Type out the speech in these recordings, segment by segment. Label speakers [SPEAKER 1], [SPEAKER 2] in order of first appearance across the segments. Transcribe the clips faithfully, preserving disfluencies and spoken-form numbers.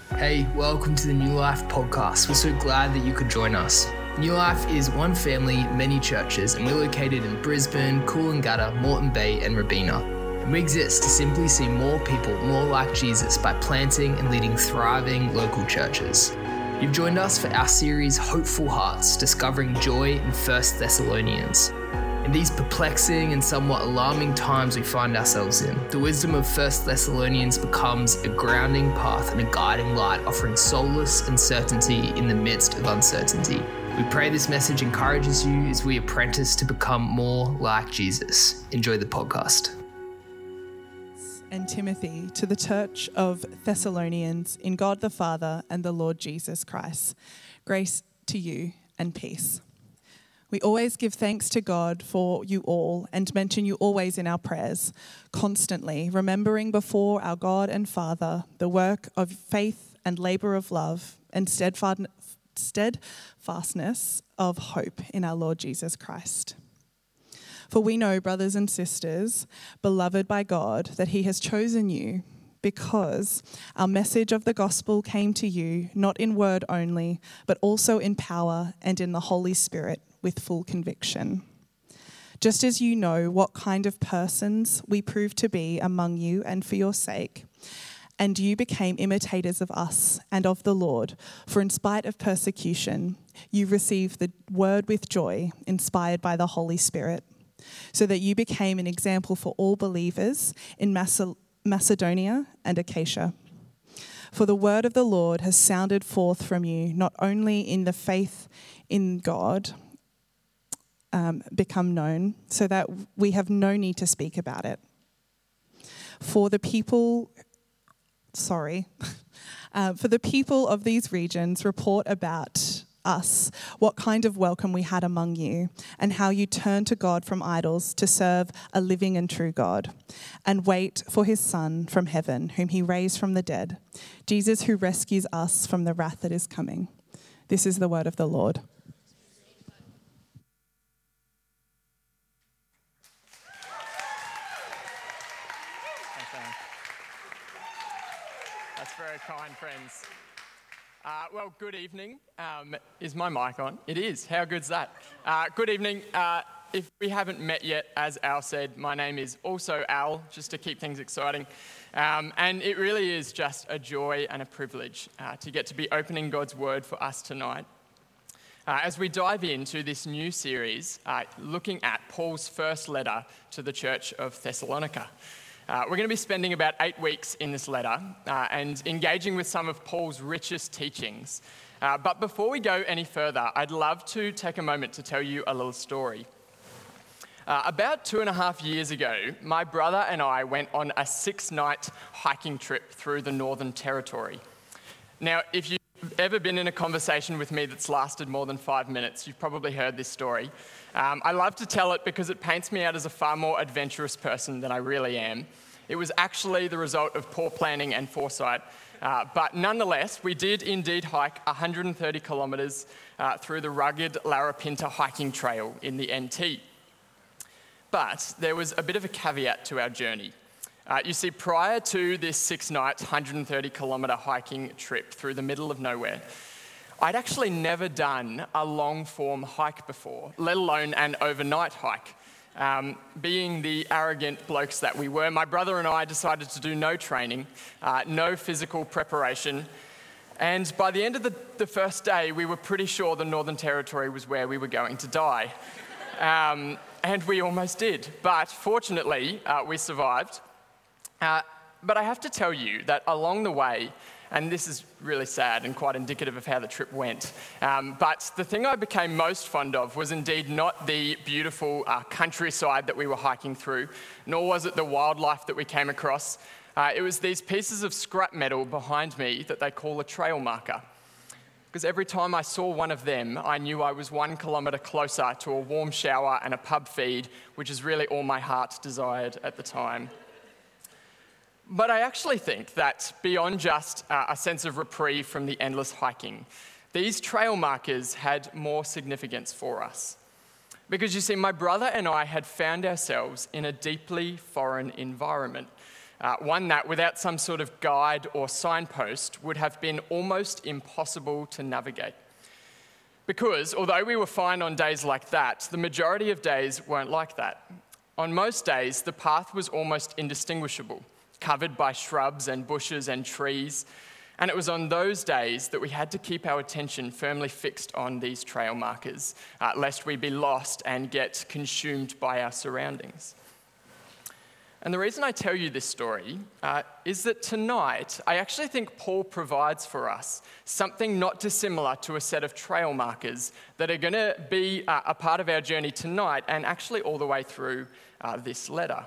[SPEAKER 1] Hey, welcome to the New Life podcast. We're so glad that you could join us. New Life is one family, many churches, and we're located in Brisbane, Coolangatta, Moreton Bay, and Robina. And we exist to simply see more people more like Jesus by planting and leading thriving local churches. You've joined us for our series, Hopeful Hearts, Discovering Joy in First Thessalonians. In these perplexing and somewhat alarming times we find ourselves in, the wisdom of First Thessalonians becomes a grounding path and a guiding light, offering solace and certainty in the midst of uncertainty. We pray this message encourages you as we apprentice to become more like Jesus. Enjoy the podcast.
[SPEAKER 2] And Timothy, to the church of Thessalonians, in God the Father and the Lord Jesus Christ, grace to you and peace. We always give thanks to God for you all and mention you always in our prayers, constantly remembering before our God and Father the work of faith and labour of love and steadfastness of hope in our Lord Jesus Christ. For we know, brothers and sisters, beloved by God, that he has chosen you because our message of the gospel came to you not in word only, but also in power and in the Holy Spirit, with full conviction. Just as you know what kind of persons we proved to be among you and for your sake, and you became imitators of us and of the Lord, for in spite of persecution, you received the word with joy, inspired by the Holy Spirit, so that you became an example for all believers in Macedonia and Achaia. For the word of the Lord has sounded forth from you, not only in the faith in God, Um, become known, so that we have no need to speak about it. For the people, sorry, uh, for the people of these regions report about us what kind of welcome we had among you, and how you turned to God from idols to serve a living and true God, and wait for his Son from heaven, whom he raised from the dead, Jesus, who rescues us from the wrath that is coming. This is the word of the Lord.
[SPEAKER 3] That's very kind, friends. Uh, well, good evening. Um, is my mic on? It is. How good's that? Uh, good evening. Uh, if we haven't met yet, as Al said, my name is also Al, just to keep things exciting. Um, and it really is just a joy and a privilege uh, to get to be opening God's word for us tonight. Uh, as we dive into this new series, uh, looking at Paul's first letter to the church of Thessalonica. Uh, we're going to be spending about eight weeks in this letter uh, and engaging with some of Paul's richest teachings. Uh, but before we go any further, I'd love to take a moment to tell you a little story. Uh, about two and a half years ago, my brother and I went on a six-night hiking trip through the Northern Territory. Now, if you've ever been in a conversation with me that's lasted more than five minutes, you've probably heard this story. Um, I love to tell it because it paints me out as a far more adventurous person than I really am. It was actually the result of poor planning and foresight. Uh, but nonetheless, we did indeed hike one hundred thirty kilometres uh, through the rugged Larapinta hiking trail in the N T. But there was a bit of a caveat to our journey. Uh, you see, prior to this six-night, one hundred thirty kilometre hiking trip through the middle of nowhere, I'd actually never done a long-form hike before, let alone an overnight hike. Um, being the arrogant blokes that we were, my brother and I decided to do no training, uh, no physical preparation, and by the end of the, the first day, we were pretty sure the Northern Territory was where we were going to die. Um, and we almost did, but fortunately, uh, we survived. Uh, but I have to tell you that along the way, and this is really sad and quite indicative of how the trip went, um, but the thing I became most fond of was indeed not the beautiful uh, countryside that we were hiking through, nor was it the wildlife that we came across. Uh, it was these pieces of scrap metal behind me that they call a trail marker. Because every time I saw one of them, I knew I was one kilometre closer to a warm shower and a pub feed, which is really all my heart desired at the time. But I actually think that beyond just uh, a sense of reprieve from the endless hiking, these trail markers had more significance for us. Because you see, my brother and I had found ourselves in a deeply foreign environment. uh, one that, without some sort of guide or signpost, would have been almost impossible to navigate. Because, although we were fine on days like that, the majority of days weren't like that. On most days, the path was almost indistinguishable, covered by shrubs and bushes and trees, and it was on those days that we had to keep our attention firmly fixed on these trail markers, uh, lest we be lost and get consumed by our surroundings. And the reason I tell you this story uh, is that tonight, I actually think Paul provides for us something not dissimilar to a set of trail markers that are going to be uh, a part of our journey tonight and actually all the way through uh, this letter.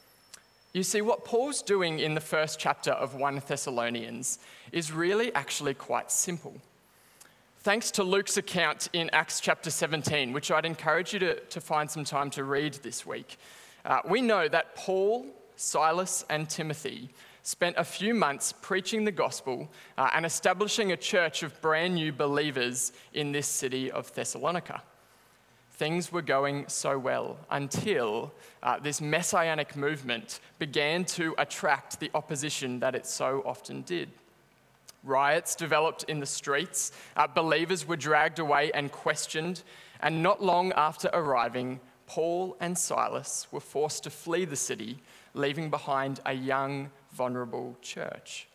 [SPEAKER 3] You see, what Paul's doing in the first chapter of First Thessalonians is really actually quite simple. Thanks to Luke's account in Acts chapter seventeen, which I'd encourage you to, to find some time to read this week, uh, we know that Paul, Silas, and Timothy spent a few months preaching the gospel uh, and establishing a church of brand new believers in this city of Thessalonica. Things were going so well until uh, this messianic movement began to attract the opposition that it so often did. Riots developed in the streets, uh, believers were dragged away and questioned, and not long after arriving, Paul and Silas were forced to flee the city, leaving behind a young, vulnerable church.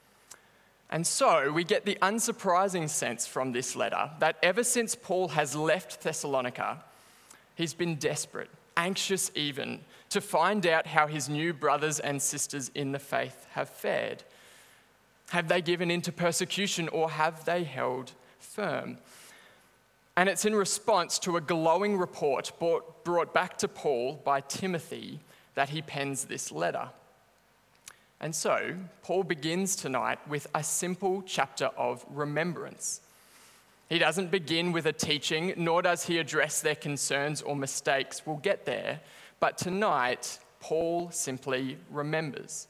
[SPEAKER 3] And so we get the unsurprising sense from this letter that ever since Paul has left Thessalonica, he's been desperate, anxious even, to find out how his new brothers and sisters in the faith have fared. Have they given in to persecution or have they held firm? And it's in response to a glowing report brought, brought back to Paul by Timothy that he pens this letter. And so, Paul begins tonight with a simple chapter of remembrance. He doesn't begin with a teaching, nor does he address their concerns or mistakes. We'll get there. But tonight, Paul simply remembers.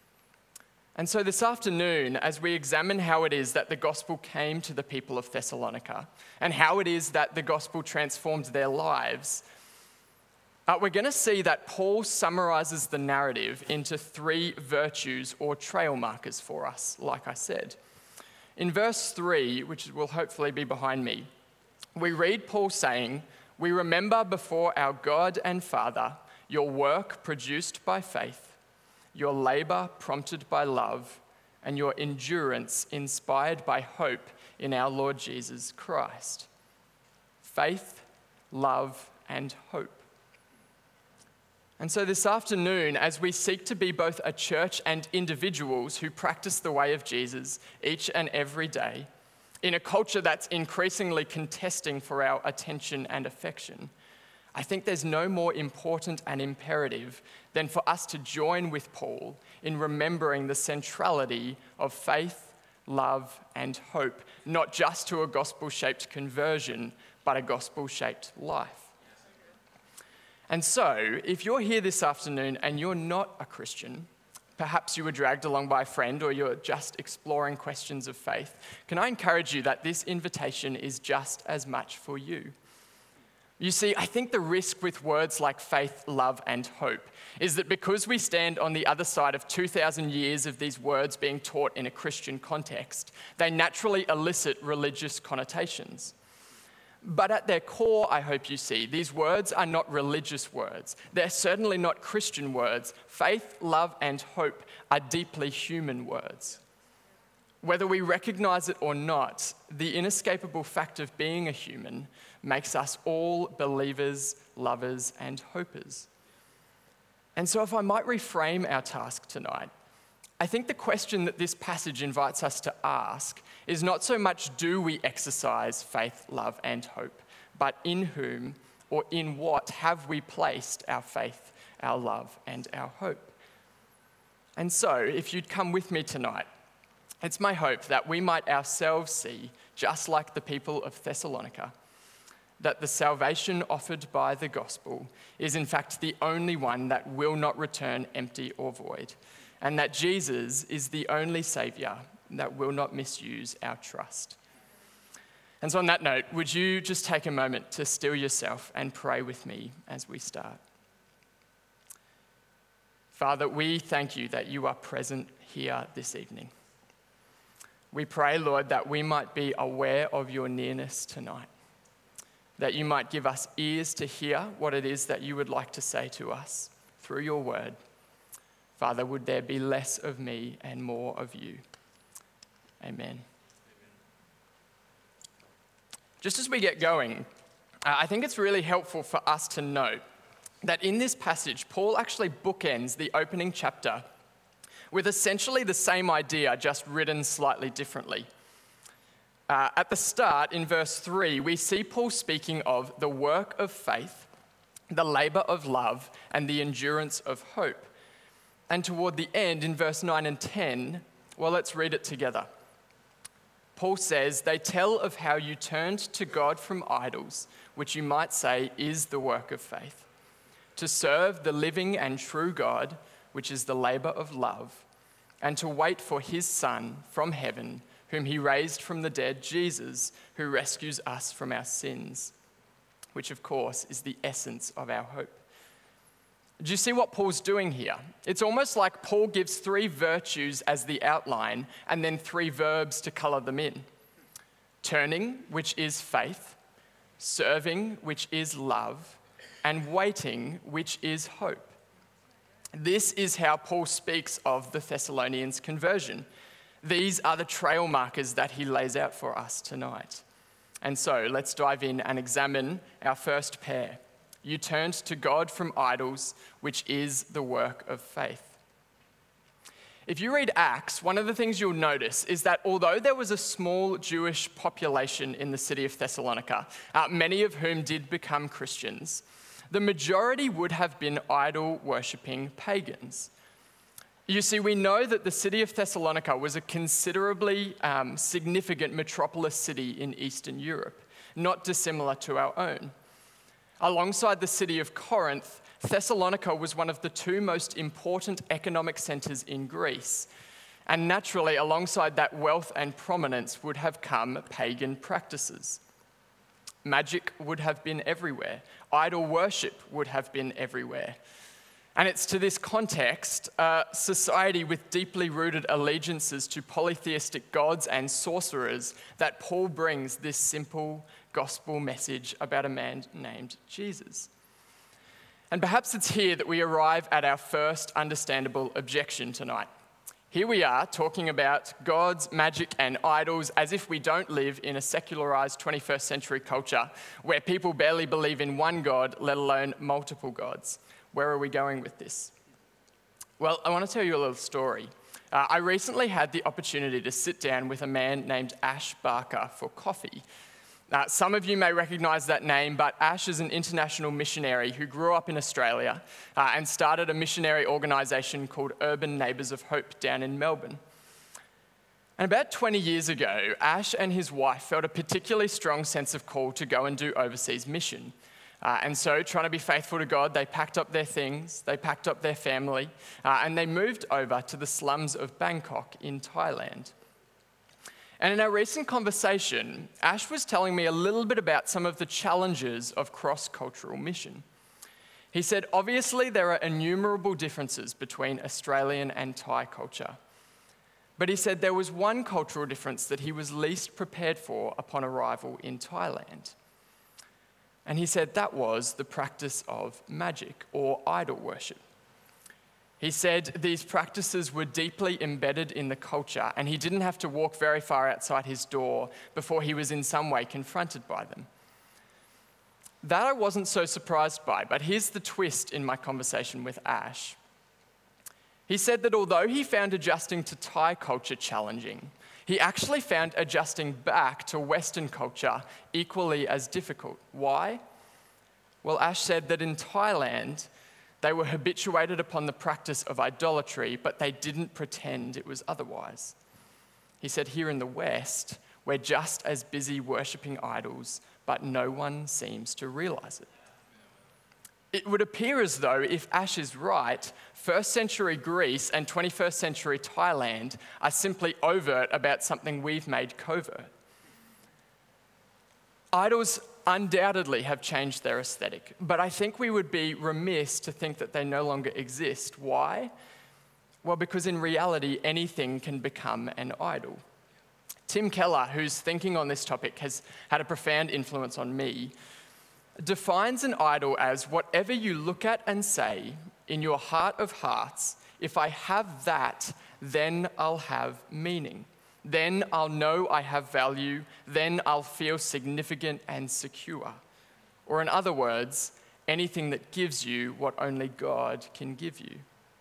[SPEAKER 3] And so this afternoon, as we examine how it is that the gospel came to the people of Thessalonica and how it is that the gospel transformed their lives, Uh, we're going to see that Paul summarizes the narrative into three virtues or trail markers for us, like I said. In verse three, which will hopefully be behind me, we read Paul saying, "We remember before our God and Father your work produced by faith, your labor prompted by love, and your endurance inspired by hope in our Lord Jesus Christ." Faith, love, and hope. And so this afternoon, as we seek to be both a church and individuals who practice the way of Jesus each and every day, in a culture that's increasingly contesting for our attention and affection, I think there's no more important and imperative than for us to join with Paul in remembering the centrality of faith, love, and hope, not just to a gospel-shaped conversion, but a gospel-shaped life. And so, if you're here this afternoon and you're not a Christian, perhaps you were dragged along by a friend or you're just exploring questions of faith, can I encourage you that this invitation is just as much for you? You see, I think the risk with words like faith, love, and hope is that because we stand on the other side of two thousand years of these words being taught in a Christian context, they naturally elicit religious connotations. But at their core, I hope you see, these words are not religious words. They're certainly not Christian words. Faith, love, and hope are deeply human words. Whether we recognize it or not, the inescapable fact of being a human makes us all believers, lovers, and hopers. And so if I might reframe our task tonight, I think the question that this passage invites us to ask is not so much do we exercise faith, love, and hope, but in whom or in what have we placed our faith, our love, and our hope? And so, if you'd come with me tonight, it's my hope that we might ourselves see, just like the people of Thessalonica, that the salvation offered by the gospel is in fact the only one that will not return empty or void, and that Jesus is the only Saviour that will not misuse our trust. And so on that note, would you just take a moment to still yourself and pray with me as we start? Father, we thank you that you are present here this evening. We pray, Lord, that we might be aware of your nearness tonight, that you might give us ears to hear what it is that you would like to say to us through your word. Father, would there be less of me and more of you? Amen. Just as we get going, uh, I think it's really helpful for us to know that in this passage, Paul actually bookends the opening chapter with essentially the same idea, just written slightly differently. Uh, at the start, in verse three, we see Paul speaking of the work of faith, the labor of love, and the endurance of hope. And toward the end, in verse nine and ten, well, let's read it together. Paul says, "They tell of how you turned to God from idols, which you might say is the work of faith, to serve the living and true God, which is the labor of love, and to wait for his Son from heaven, whom he raised from the dead, Jesus, who rescues us from our sins," which of course is the essence of our hope. Do you see what Paul's doing here? It's almost like Paul gives three virtues as the outline and then three verbs to color them in. Turning, which is faith, serving, which is love, and waiting, which is hope. This is how Paul speaks of the Thessalonians' conversion. These are the trail markers that he lays out for us tonight. And so let's dive in and examine our first pair. You turned to God from idols, which is the work of faith. If you read Acts, one of the things you'll notice is that although there was a small Jewish population in the city of Thessalonica, uh, many of whom did become Christians, the majority would have been idol-worshipping pagans. You see, we know that the city of Thessalonica was a considerably um, significant metropolis city in Eastern Europe, not dissimilar to our own. Alongside the city of Corinth, Thessalonica was one of the two most important economic centers in Greece. And naturally, alongside that wealth and prominence would have come pagan practices. Magic would have been everywhere. Idol worship would have been everywhere. And it's to this context, a society with deeply rooted allegiances to polytheistic gods and sorcerers, that Paul brings this simple gospel message about a man named Jesus. And perhaps it's here that we arrive at our first understandable objection tonight. Here we are talking about gods, magic, and idols as if we don't live in a secularized twenty-first century culture where people barely believe in one God, let alone multiple gods. Where are we going with this? Well, I want to tell you a little story. Uh, I recently had the opportunity to sit down with a man named Ash Barker for coffee. Uh, some of you may recognize that name, but Ash is an international missionary who grew up in Australia uh, and started a missionary organisation called Urban Neighbours of Hope down in Melbourne. And about twenty years ago, Ash and his wife felt a particularly strong sense of call to go and do overseas mission. Uh, and so, trying to be faithful to God, they packed up their things, they packed up their family, uh, and they moved over to the slums of Bangkok in Thailand. And in our recent conversation, Ash was telling me a little bit about some of the challenges of cross-cultural mission. He said, obviously, there are innumerable differences between Australian and Thai culture. But he said there was one cultural difference that he was least prepared for upon arrival in Thailand. And he said that was the practice of magic or idol worship. He said these practices were deeply embedded in the culture, and he didn't have to walk very far outside his door before he was in some way confronted by them. That I wasn't so surprised by, but here's the twist in my conversation with Ash. He said that although he found adjusting to Thai culture challenging, he actually found adjusting back to Western culture equally as difficult. Why? Well, Ash said that in Thailand, they were habituated upon the practice of idolatry, but they didn't pretend it was otherwise. He said here in the West, we're just as busy worshipping idols, but no one seems to realize it. It would appear as though, if Ash is right, first century Greece and twenty-first century Thailand are simply overt about something we've made covert. Idols undoubtedly have changed their aesthetic, but I think we would be remiss to think that they no longer exist. Why? Well, because in reality, anything can become an idol. Tim Keller, whose thinking on this topic has had a profound influence on me, defines an idol as whatever you look at and say in your heart of hearts, if I have that, then I'll have meaning. Then I'll know I have value. Then I'll feel significant and secure. Or in other words, anything that gives you what only God can give you.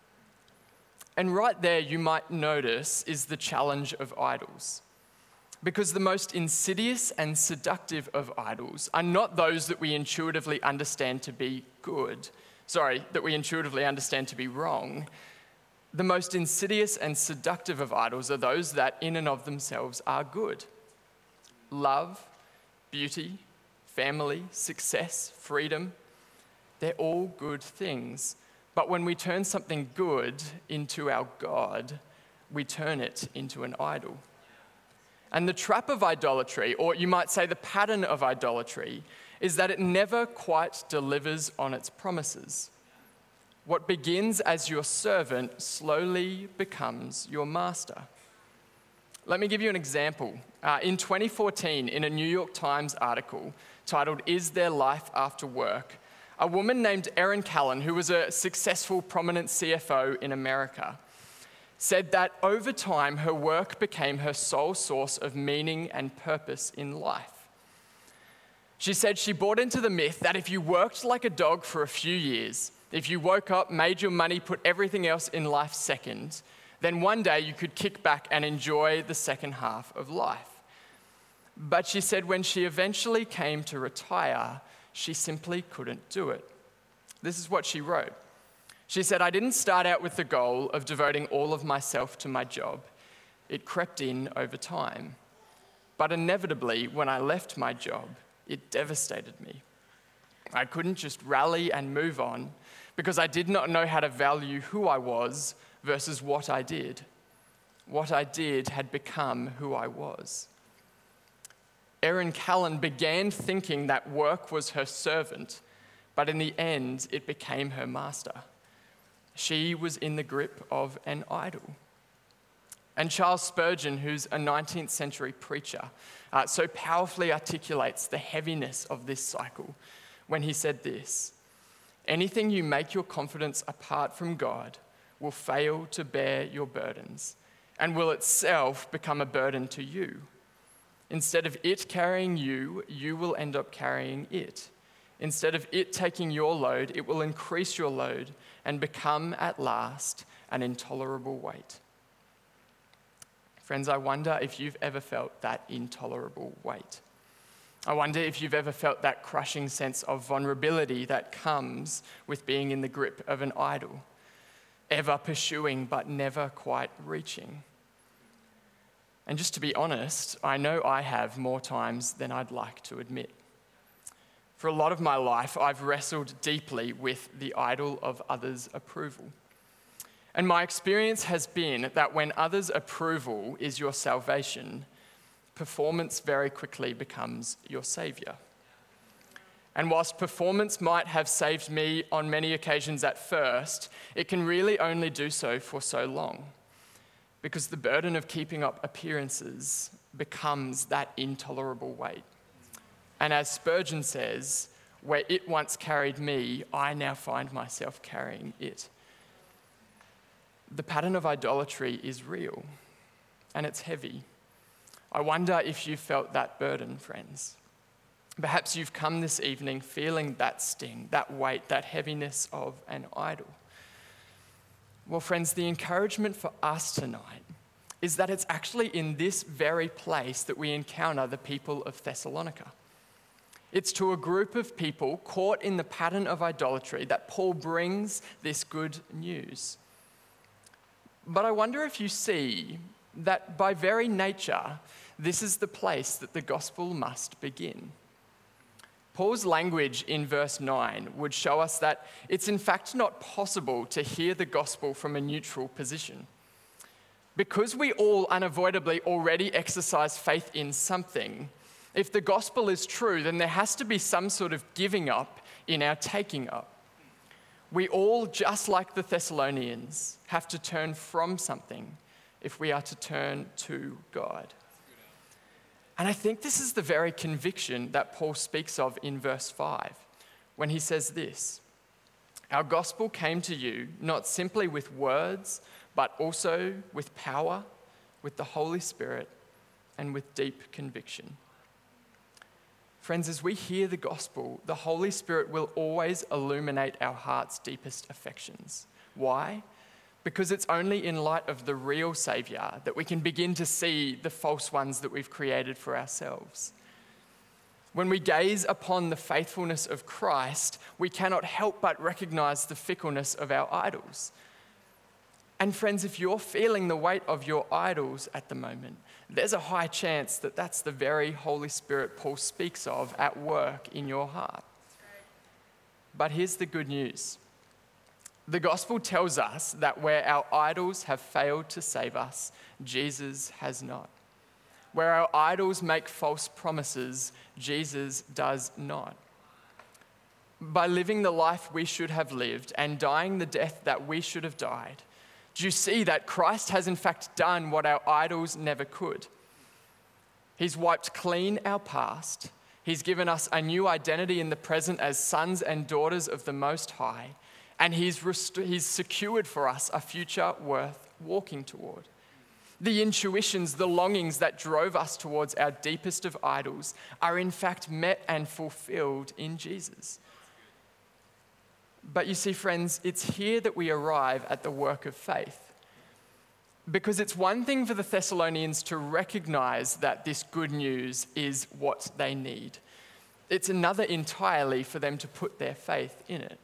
[SPEAKER 3] And right there, you might notice, is the challenge of idols. Because the most insidious and seductive of idols are not those that we intuitively understand to be good. Sorry, that we intuitively understand to be wrong. The most insidious and seductive of idols are those that in and of themselves are good. Love, beauty, family, success, freedom, they're all good things. But when we turn something good into our God, we turn it into an idol. And the trap of idolatry, or you might say the pattern of idolatry, is that it never quite delivers on its promises. What begins as your servant slowly becomes your master. Let me give you an example. Uh, in twenty fourteen, in a New York Times article titled, "Is There Life After Work?", a woman named Erin Callan, who was a successful, prominent C F O in America, said that over time, her work became her sole source of meaning and purpose in life. She said she bought into the myth that if you worked like a dog for a few years, if you woke up, made your money, put everything else in life second, then one day you could kick back and enjoy the second half of life. But she said when she eventually came to retire, she simply couldn't do it. This is what she wrote. She said, "I didn't start out with the goal of devoting all of myself to my job. It crept in over time. But inevitably, when I left my job, it devastated me. I couldn't just rally and move on because I did not know how to value who I was versus what I did. What I did had become who I was." Erin Callan began thinking that work was her servant, but in the end, it became her master. She was in the grip of an idol. And Charles Spurgeon, who's a nineteenth century preacher, uh, so powerfully articulates the heaviness of this cycle when he said this: "Anything you make your confidence apart from God will fail to bear your burdens and will itself become a burden to you. Instead of it carrying you, you will end up carrying it. Instead of it taking your load, it will increase your load and become at last an intolerable weight." Friends, I wonder if you've ever felt that intolerable weight. I wonder if you've ever felt that crushing sense of vulnerability that comes with being in the grip of an idol, ever pursuing but never quite reaching. And just to be honest, I know I have more times than I'd like to admit. For a lot of my life, I've wrestled deeply with the idol of others' approval. And my experience has been that when others' approval is your salvation, performance very quickly becomes your savior. And whilst performance might have saved me on many occasions at first, it can really only do so for so long, because the burden of keeping up appearances becomes that intolerable weight. And as Spurgeon says, where it once carried me, I now find myself carrying it. The pattern of idolatry is real, and it's heavy. I wonder if you felt that burden, friends. Perhaps you've come this evening feeling that sting, that weight, that heaviness of an idol. Well, friends, the encouragement for us tonight is that it's actually in this very place that we encounter the people of Thessalonica. It's to a group of people caught in the pattern of idolatry that Paul brings this good news. But I wonder if you see that by very nature, this is the place that the gospel must begin. Paul's language in verse nine would show us that it's in fact not possible to hear the gospel from a neutral position. Because we all unavoidably already exercise faith in something, If the gospel is true, then there has to be some sort of giving up in our taking up. We all, just like the Thessalonians, have to turn from something if we are to turn to God. And I think this is the very conviction that Paul speaks of in verse five, when he says this: "Our gospel came to you not simply with words, but also with power, with the Holy Spirit, and with deep conviction." Friends, as we hear the gospel, the Holy Spirit will always illuminate our heart's deepest affections. Why? Because it's only in light of the real Saviour that we can begin to see the false ones that we've created for ourselves. When we gaze upon the faithfulness of Christ, we cannot help but recognise the fickleness of our idols. And friends, if you're feeling the weight of your idols at the moment, there's a high chance that that's the very Holy Spirit Paul speaks of at work in your heart. But here's the good news. The gospel tells us that where our idols have failed to save us, Jesus has not. Where our idols make false promises, Jesus does not. By living the life we should have lived and dying the death that we should have died, do you see that Christ has in fact done what our idols never could? He's wiped clean our past. He's given us a new identity in the present as sons and daughters of the Most High. And he's, rest- he's secured for us a future worth walking toward. The intuitions, the longings that drove us towards our deepest of idols are in fact met and fulfilled in Jesus. But you see, friends, it's here that we arrive at the work of faith. Because it's one thing for the Thessalonians to recognize that this good news is what they need. It's another entirely for them to put their faith in it.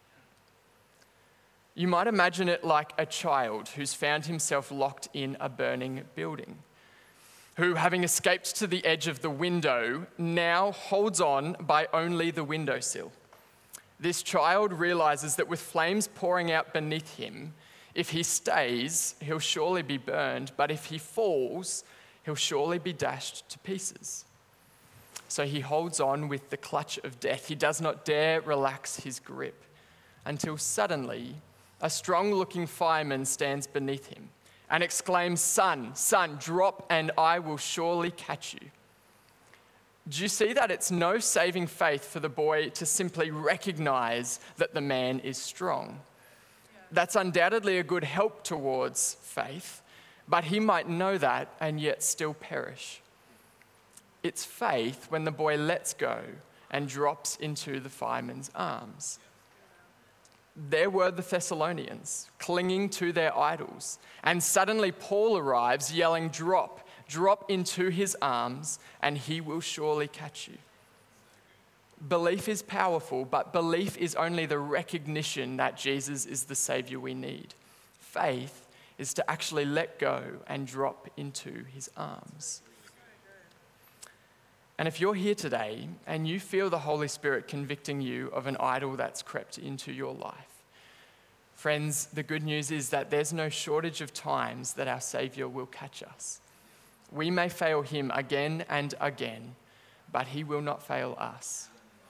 [SPEAKER 3] You might imagine it like a child who's found himself locked in a burning building, who, having escaped to the edge of the window, now holds on by only the windowsill. This child realizes that with flames pouring out beneath him, if he stays, he'll surely be burned, but if he falls, he'll surely be dashed to pieces. So he holds on with the clutch of death. He does not dare relax his grip until suddenly a strong-looking fireman stands beneath him and exclaims, "Son, son, drop and I will surely catch you." Do you see that it's no saving faith for the boy to simply recognize that the man is strong? That's undoubtedly a good help towards faith, but he might know that and yet still perish. It's faith when the boy lets go and drops into the fireman's arms. There were the Thessalonians clinging to their idols, and suddenly Paul arrives yelling, "Drop, drop into his arms, and he will surely catch you." Belief is powerful, but belief is only the recognition that Jesus is the Savior we need. Faith is to actually let go and drop into his arms. And if you're here today and you feel the Holy Spirit convicting you of an idol that's crept into your life, friends, the good news is that there's no shortage of times that our Savior will catch us. We may fail him again and again, but he will not fail us.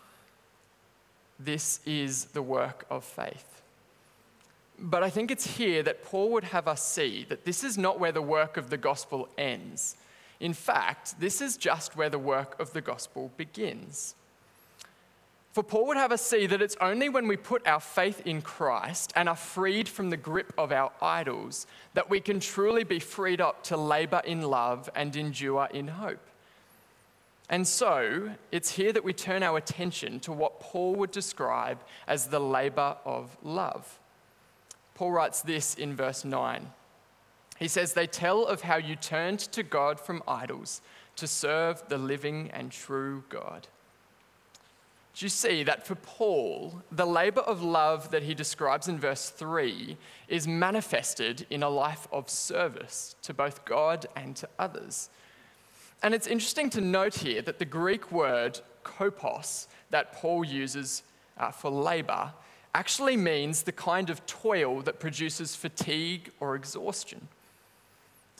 [SPEAKER 3] This is the work of faith. But I think it's here that Paul would have us see that this is not where the work of the gospel ends. In fact, this is just where the work of the gospel begins. For Paul would have us see that it's only when we put our faith in Christ and are freed from the grip of our idols that we can truly be freed up to labor in love and endure in hope. And so, it's here that we turn our attention to what Paul would describe as the labor of love. Paul writes this in verse nine. He says, "They tell of how you turned to God from idols to serve the living and true God." Do you see that for Paul, the labor of love that he describes in verse three is manifested in a life of service to both God and to others? And it's interesting to note here that the Greek word kopos that Paul uses uh, for labor actually means the kind of toil that produces fatigue or exhaustion.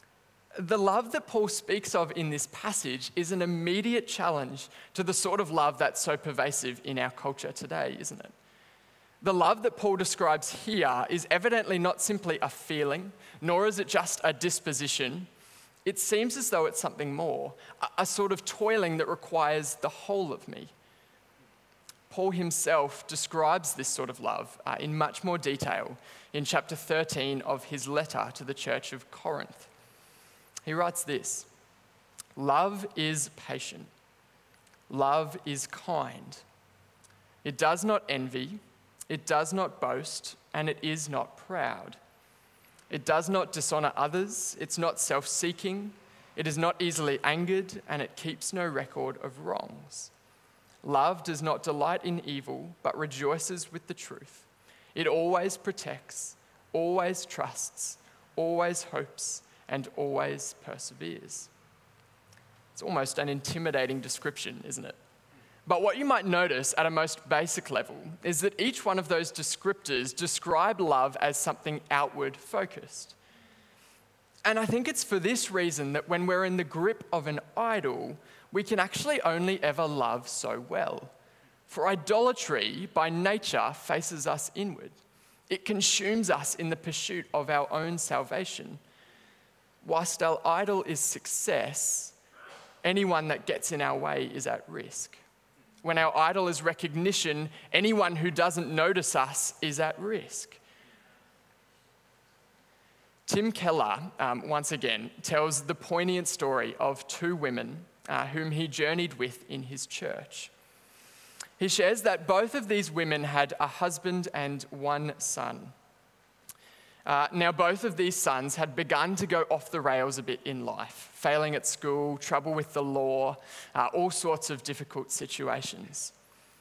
[SPEAKER 3] The love that Paul speaks of in this passage is an immediate challenge to the sort of love that's so pervasive in our culture today, isn't it? The love that Paul describes here is evidently not simply a feeling, nor is it just a disposition. It seems as though it's something more, a, a sort of toiling that requires the whole of me. Paul himself describes this sort of love uh, in much more detail in chapter thirteen of his letter to the church of Corinth. He writes this: "Love is patient. Love is kind. It does not envy. It does not boast, and it is not proud. It does not dishonor others. It's not self-seeking. It is not easily angered, and it keeps no record of wrongs. Love does not delight in evil, but rejoices with the truth. It always protects, always trusts, always hopes, and always perseveres." It's almost an intimidating description, isn't it? But what you might notice at a most basic level is that each one of those descriptors describe love as something outward focused. And I think it's for this reason that when we're in the grip of an idol, we can actually only ever love so well. For idolatry, by nature, faces us inward. It consumes us in the pursuit of our own salvation. Whilst our idol is success, anyone that gets in our way is at risk. When our idol is recognition, anyone who doesn't notice us is at risk. Tim Keller, um, once again, tells the poignant story of two women uh, whom he journeyed with in his church. He shares that both of these women had a husband and one son. Uh, now, both of these sons had begun to go off the rails a bit in life, failing at school, trouble with the law, uh, all sorts of difficult situations.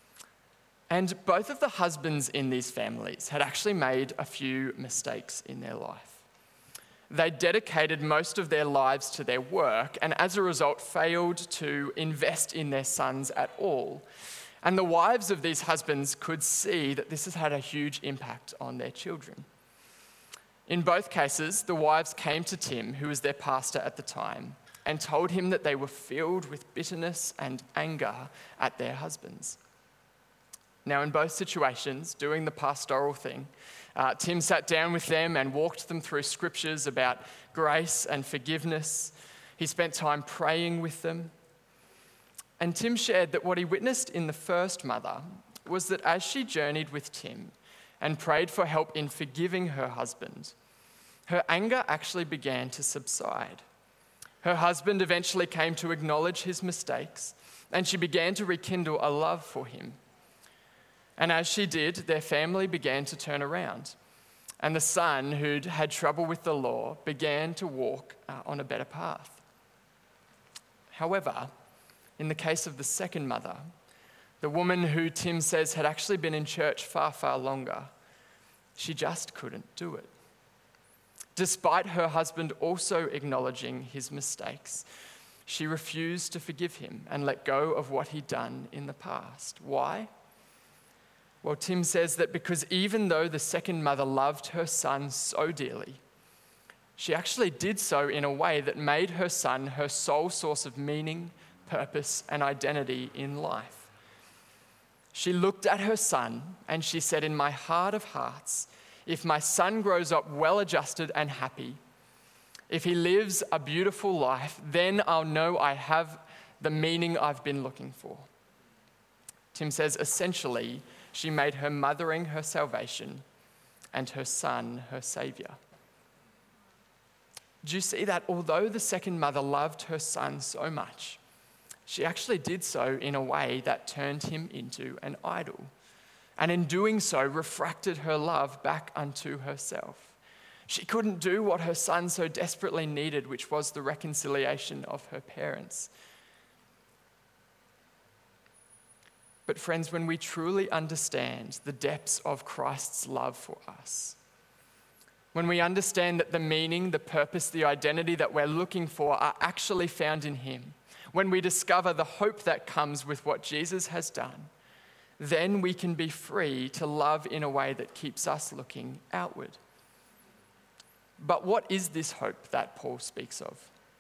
[SPEAKER 3] And both of the husbands in these families had actually made a few mistakes in their life. They dedicated most of their lives to their work, and as a result failed to invest in their sons at all. And the wives of these husbands could see that this has had a huge impact on their children. In both cases, the wives came to Tim, who was their pastor at the time, and told him that they were filled with bitterness and anger at their husbands. Now, in both situations, doing the pastoral thing, uh, Tim sat down with them and walked them through scriptures about grace and forgiveness. He spent time praying with them. And Tim shared that what he witnessed in the first mother was that as she journeyed with Tim and prayed for help in forgiving her husband, her anger actually began to subside. Her husband eventually came to acknowledge his mistakes, and she began to rekindle a love for him. And as she did, their family began to turn around, and the son, who'd had trouble with the law, began to walk uh, on a better path. However, in the case of the second mother, the woman who Tim says had actually been in church far, far longer, she just couldn't do it. Despite her husband also acknowledging his mistakes, she refused to forgive him and let go of what he'd done in the past. Why? Well, Tim says that because even though the second mother loved her son so dearly, she actually did so in a way that made her son her sole source of meaning, purpose, and identity in life. She looked at her son and she said, "In my heart of hearts, if my son grows up well-adjusted and happy, if he lives a beautiful life, then I'll know I have the meaning I've been looking for." Tim says, essentially, she made her mothering her salvation and her son her savior. Do you see that although the second mother loved her son so much, she actually did so in a way that turned him into an idol, and in doing so refracted her love back unto herself. She couldn't do what her son so desperately needed, which was the reconciliation of her parents. But friends, when we truly understand the depths of Christ's love for us, when we understand that the meaning, the purpose, the identity that we're looking for are actually found in him, when we discover the hope that comes with what Jesus has done, then we can be free to love in a way that keeps us looking outward. But what is this hope that Paul speaks of?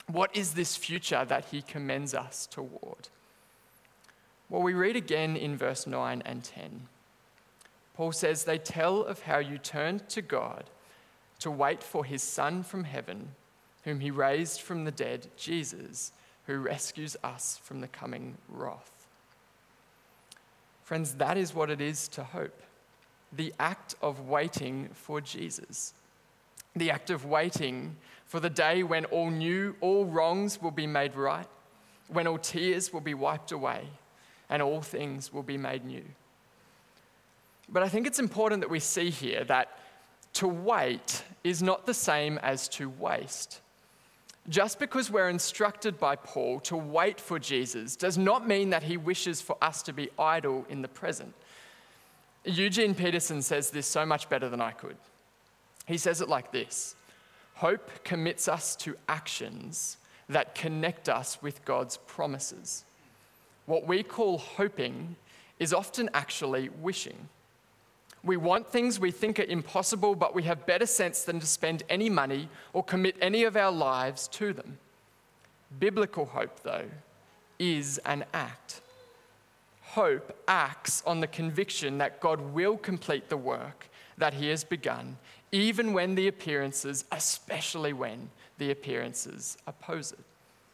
[SPEAKER 3] What is this future that he commends us toward? Well, we read again in verse nine and ten. Paul says, they tell of how you turned to God to wait for his Son from heaven, whom he raised from the dead, Jesus, who rescues us from the coming wrath. Friends, that is what it is to hope. The act of waiting for Jesus. The act of waiting for the day when all new, all wrongs will be made right, when all tears will be wiped away, and all things will be made new. But I think it's important that we see here that to wait is not the same as to waste. Just because we're instructed by Paul to wait for Jesus does not mean that he wishes for us to be idle in the present. Eugene Peterson says this so much better than I could. He says it like this: hope commits us to actions that connect us with God's promises. What we call hoping is often actually wishing. We want things we think are impossible, but we have better sense than to spend any money or commit any of our lives to them. Biblical hope, though, is an act. Hope acts on the conviction that God will complete the work that he has begun, even when the appearances, especially when the appearances oppose it.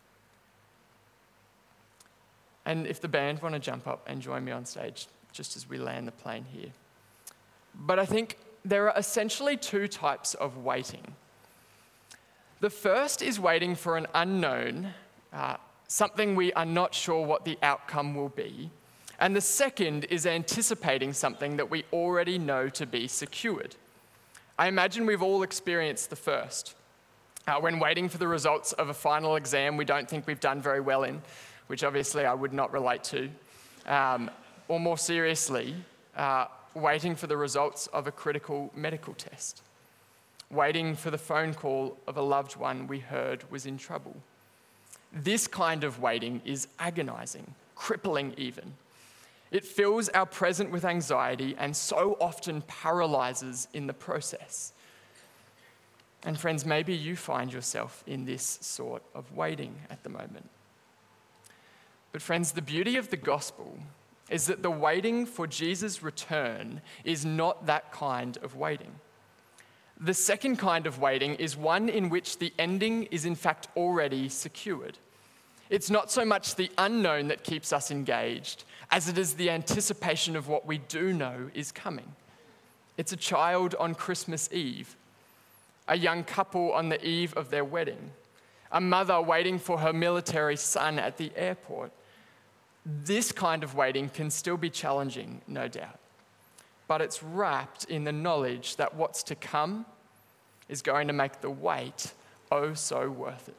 [SPEAKER 3] And if the band want to jump up and join me on stage, just as we land the plane here. But I think there are essentially two types of waiting. The first is waiting for an unknown, uh, something we are not sure what the outcome will be. And the second is anticipating something that we already know to be secured. I imagine we've all experienced the first. Uh, when waiting for the results of a final exam we don't think we've done very well in, which obviously I would not relate to. Um, or more seriously, uh, waiting for the results of a critical medical test. Waiting for the phone call of a loved one we heard was in trouble. This kind of waiting is agonizing, crippling even. It fills our present with anxiety and so often paralyzes in the process. And friends, maybe you find yourself in this sort of waiting at the moment. But friends, the beauty of the gospel is that the waiting for Jesus' return is not that kind of waiting. The second kind of waiting is one in which the ending is in fact already secured. It's not so much the unknown that keeps us engaged as it is the anticipation of what we do know is coming. It's a child on Christmas Eve, a young couple on the eve of their wedding, a mother waiting for her military son at the airport. This kind of waiting can still be challenging, no doubt, but it's wrapped in the knowledge that what's to come is going to make the wait oh so worth it.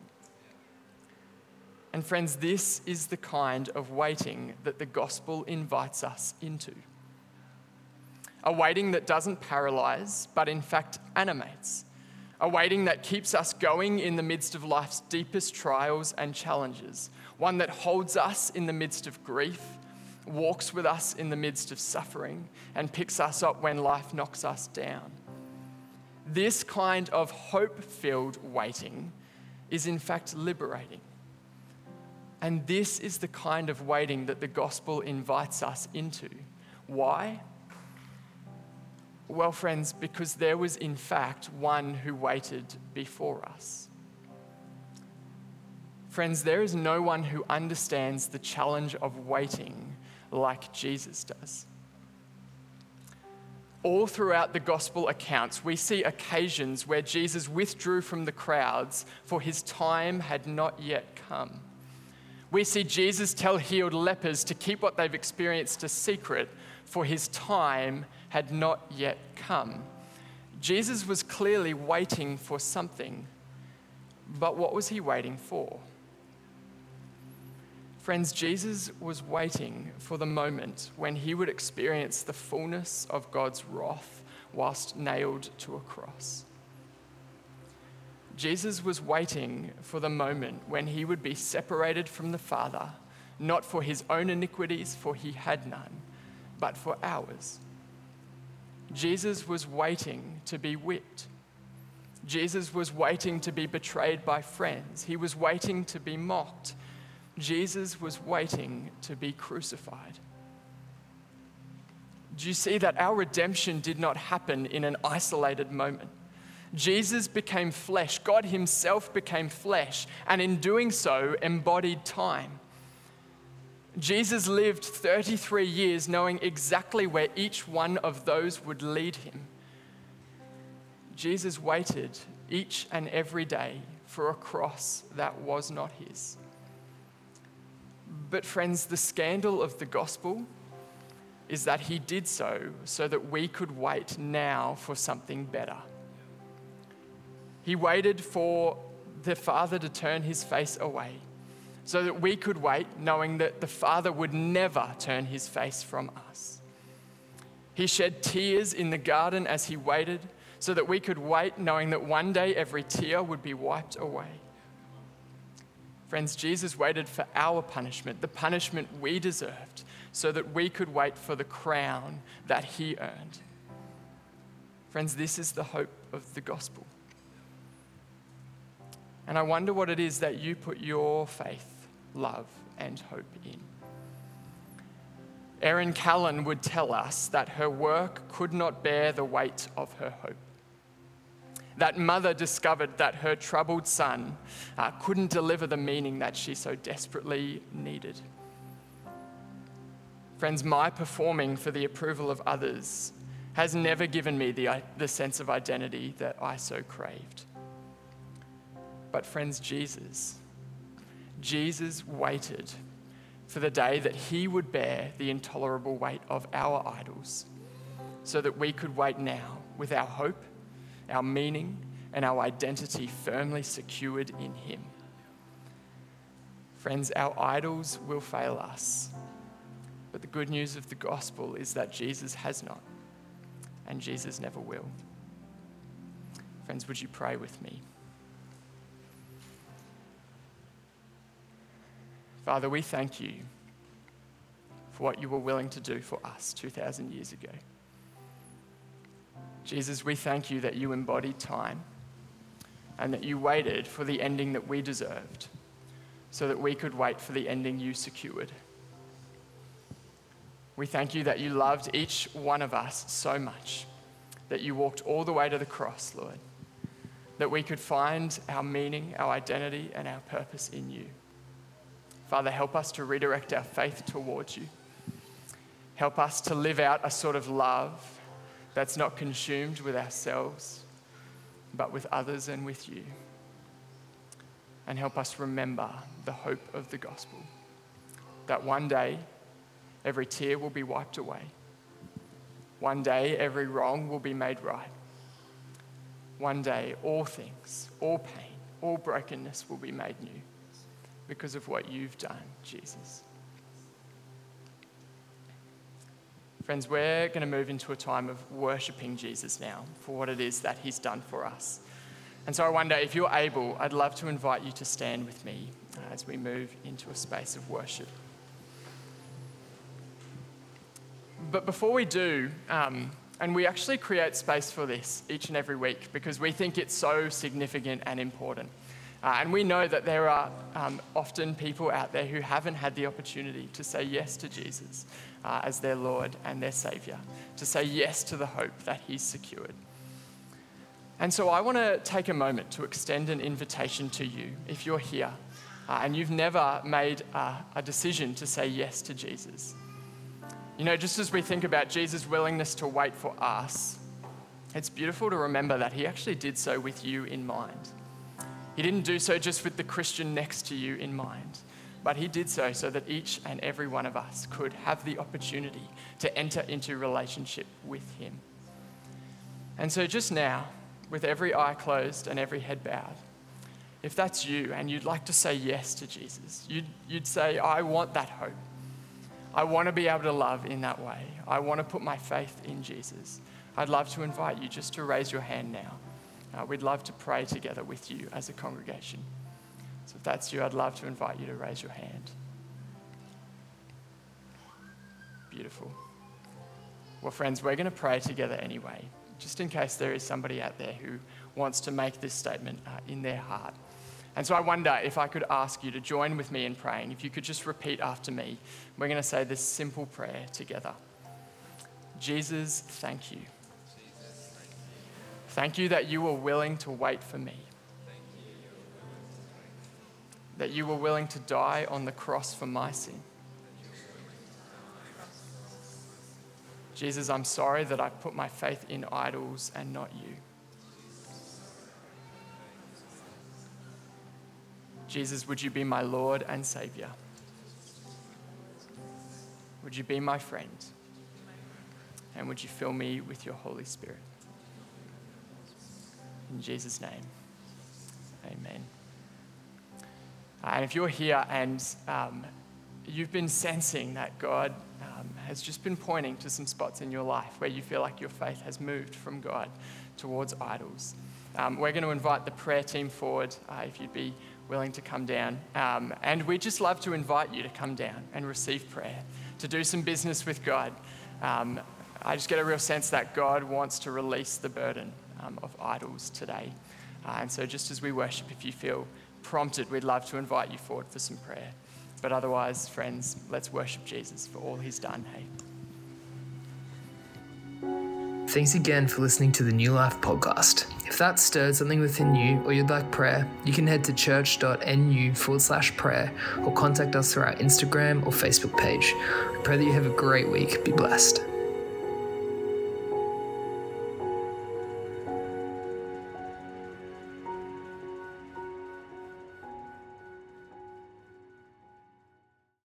[SPEAKER 3] And friends, this is the kind of waiting that the gospel invites us into. A waiting that doesn't paralyze, but in fact animates. A waiting that keeps us going in the midst of life's deepest trials and challenges. One that holds us in the midst of grief, walks with us in the midst of suffering, and picks us up when life knocks us down. This kind of hope-filled waiting is in fact liberating. And this is the kind of waiting that the gospel invites us into. Why? Well, friends, because there was in fact one who waited before us. Friends, there is no one who understands the challenge of waiting like Jesus does. All throughout the gospel accounts, we see occasions where Jesus withdrew from the crowds, for his time had not yet come. We see Jesus tell healed lepers to keep what they've experienced a secret, for his time had not yet come. Jesus was clearly waiting for something, but what was he waiting for? Friends, Jesus was waiting for the moment when he would experience the fullness of God's wrath whilst nailed to a cross. Jesus was waiting for the moment when he would be separated from the Father, not for his own iniquities, for he had none, but for ours. Jesus was waiting to be whipped. Jesus was waiting to be betrayed by friends. He was waiting to be mocked. Jesus was waiting to be crucified. Do you see that our redemption did not happen in an isolated moment? Jesus became flesh. God himself became flesh, and in doing so, embodied time. Jesus lived thirty-three years knowing exactly where each one of those would lead him. Jesus waited each and every day for a cross that was not his. But friends, the scandal of the gospel is that he did so so that we could wait now for something better. He waited for the Father to turn his face away so that we could wait knowing that the Father would never turn his face from us. He shed tears in the garden as he waited so that we could wait knowing that one day every tear would be wiped away. Friends, Jesus waited for our punishment, the punishment we deserved, so that we could wait for the crown that he earned. Friends, this is the hope of the gospel. And I wonder what it is that you put your faith, love, and hope in. Erin Callan would tell us that her work could not bear the weight of her hope. That mother discovered that her troubled son uh, couldn't deliver the meaning that she so desperately needed. Friends, my performing for the approval of others has never given me the, the sense of identity that I so craved. But friends, Jesus, Jesus waited for the day that he would bear the intolerable weight of our idols so that we could wait now with our hope, our meaning, and our identity firmly secured in him. Friends, our idols will fail us, but the good news of the gospel is that Jesus has not, and Jesus never will. Friends, would you pray with me? Father, we thank you for what you were willing to do for us two thousand years ago. Jesus, we thank you that you embodied time and that you waited for the ending that we deserved so that we could wait for the ending you secured. We thank you that you loved each one of us so much that you walked all the way to the cross, Lord, that we could find our meaning, our identity, and our purpose in you. Father, help us to redirect our faith towards you. Help us to live out a sort of love that's not consumed with ourselves, but with others and with you. And help us remember the hope of the gospel, that one day every tear will be wiped away. One day every wrong will be made right. One day all things, all pain, all brokenness will be made new because of what you've done, Jesus. Friends, we're going to move into a time of worshipping Jesus now for what it is that he's done for us. And so I wonder, if you're able, I'd love to invite you to stand with me as we move into a space of worship. But before we do, um, and we actually create space for this each and every week because we think it's so significant and important. Uh, and we know that there are um, often people out there who haven't had the opportunity to say yes to Jesus uh, as their Lord and their Saviour, to say yes to the hope that he's secured. And so I want to take a moment to extend an invitation to you if you're here uh, and you've never made uh, a decision to say yes to Jesus. You know, just as we think about Jesus' willingness to wait for us, it's beautiful to remember that he actually did so with you in mind. He didn't do so just with the Christian next to you in mind, but he did so so that each and every one of us could have the opportunity to enter into relationship with him. And so just now, with every eye closed and every head bowed, if that's you and you'd like to say yes to Jesus, you'd, you'd say, I want that hope. I want to be able to love in that way. I want to put my faith in Jesus. I'd love to invite you just to raise your hand now. Uh, we'd love to pray together with you as a congregation. So if that's you, I'd love to invite you to raise your hand. Beautiful. Well, friends, we're going to pray together anyway, just in case there is somebody out there who wants to make this statement uh, in their heart. And so I wonder if I could ask you to join with me in praying. If you could just repeat after me, we're going to say this simple prayer together. Jesus, thank you. Thank you that you were willing to wait for me. That you were willing to die on the cross for my sin. Jesus, I'm sorry that I put my faith in idols and not you. Jesus, would you be my Lord and Savior? Would you be my friend? And would you fill me with your Holy Spirit? In Jesus' name, amen. And if you're here and um, you've been sensing that God um, has just been pointing to some spots in your life where you feel like your faith has moved from God towards idols, um, we're going to invite the prayer team forward uh, if you'd be willing to come down. Um, and we'd just love to invite you to come down and receive prayer, to do some business with God. Um, I just get a real sense that God wants to release the burden um, of idols today. Uh, and so just as we worship, if you feel prompted, we'd love to invite you forward for some prayer. But otherwise, friends, let's worship Jesus for all he's done, hey?
[SPEAKER 1] Thanks again for listening to the New Life podcast. If that stirred something within you or you'd like prayer, you can head to church.nu forward slash prayer or contact us through our Instagram or Facebook page. I pray that you have a great week. Be blessed.